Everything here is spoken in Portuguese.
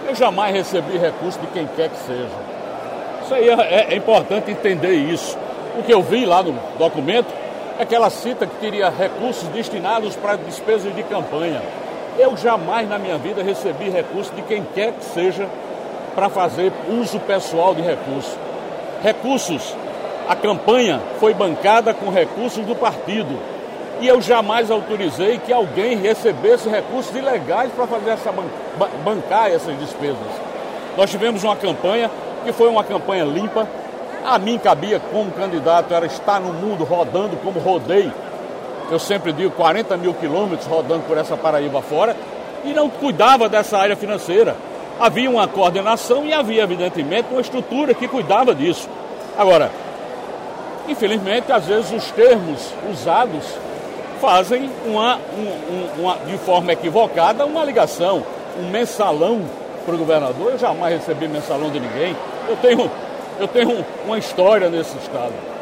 Eu jamais recebi recurso de quem quer que seja. Isso aí é importante entender isso. O que eu vi lá no documento é que ela cita que teria recursos destinados para despesas de campanha. Eu jamais na minha vida recebi recurso de quem quer que seja para fazer uso pessoal de recursos. Recursos, a campanha foi bancada com recursos do partido. E eu jamais autorizei que alguém recebesse recursos ilegais para fazer bancar essas despesas. Nós tivemos uma campanha que foi uma campanha limpa. A mim cabia como candidato era estar no mundo rodando como rodei. Eu sempre digo 40 mil quilômetros rodando por essa Paraíba fora e não cuidava dessa área financeira. Havia uma coordenação e havia, evidentemente, uma estrutura que cuidava disso. Agora, infelizmente, às vezes os termos usados fazem de forma equivocada uma ligação, um mensalão para o governador. Eu jamais recebi mensalão de ninguém. Eu tenho uma história nesse estado.